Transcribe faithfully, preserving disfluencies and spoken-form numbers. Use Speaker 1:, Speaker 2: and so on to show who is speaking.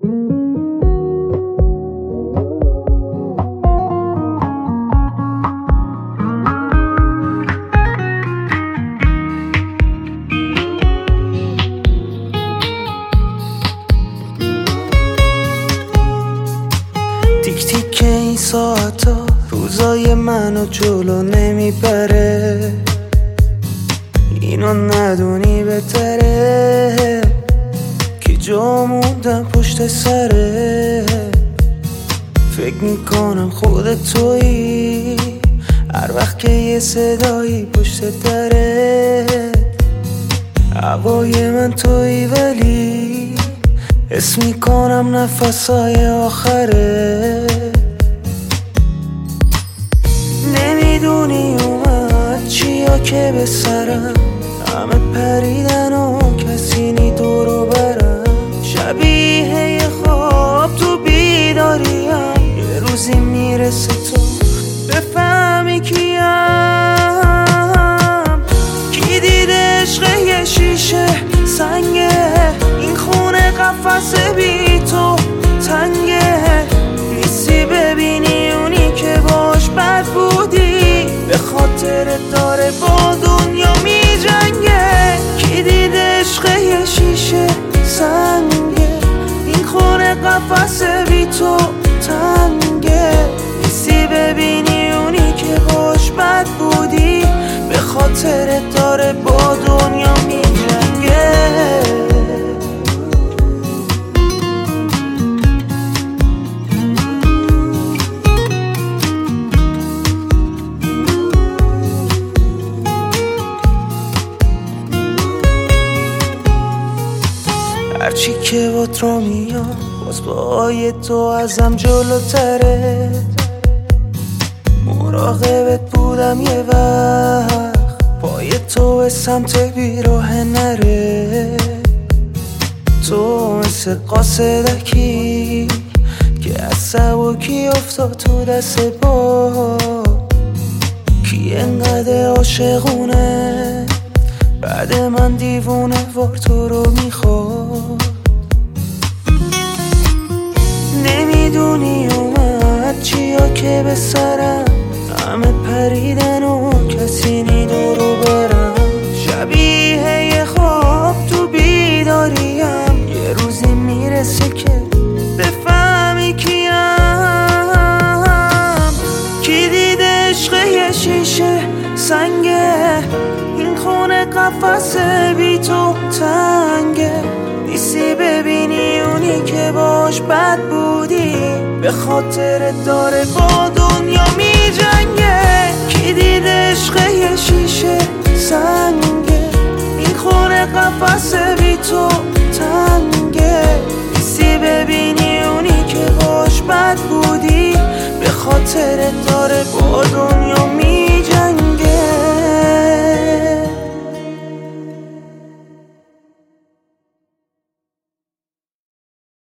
Speaker 1: تیک تیک این ساعتا روزای منو جلو نمیبره، اینو ندونی بهتره که جا موندم پشت سره. فکر میکنم خودت تویی هر وقت که یه صدایی پشت دره. هوای من تویی ولی حس میکنم نفسای آخره. نمیدونی اومد چیا که به سرم، همه پریدن و کسی نی دورو برم. شبیه یه خواب تو بیداریم، یه روزی میرسه تو بفهمی کیم. کی دید عشق یه شیشه سنگه، این خونه قفس بی تو تنگه. نیستی ببینی اونی که باش بد بودی، به خاطر داره با دنیا می جنگه. کی دید عشق یه شیشه سنگه، این خونه قفس بی تو تنگه. نیستی ببینی اونی که باش بد بودی، به خاطر داره با دنیا می جنگه. هرچی که بات رو میام باز با آی تو ازم جلوتره. مراقبت بودم یه وقت، پای تو به سمت بیراه نره. تو مثل قاصدکی که از سبکی افتاد تو دست با. کی انقدر عاشقونه بعد من دیوونه وار تو رو میخواد. نمیدونی اومد چیا که به سرم، همه پریدن و کسی نی دورو برم. شبیه یه خواب تو بیداریم، یه روزی میرسه که بفهمی کیم. کی دید عشق یه شیشه سنگه، این خونه قفس بی تو تنگه. نیستی ببینی اونی که باش بد بودی، به خاطر داره با دنیا می جنگه.